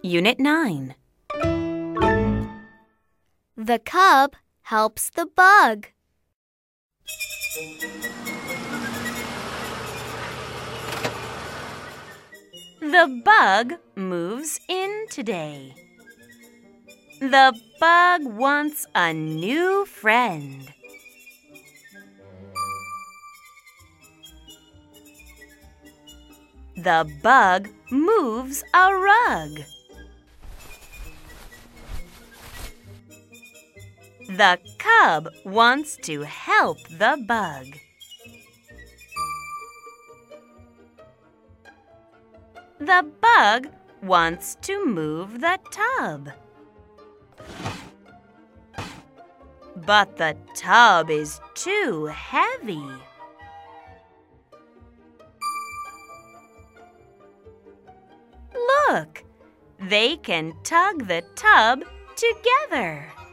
Unit 9. The cub helps the bug. The bug moves in today. The bug wants a new friend. The bug moves a rug. The cub wants to help the bug. The bug wants to move the tub. But the tub is too heavy. Look, they can tug the tub together.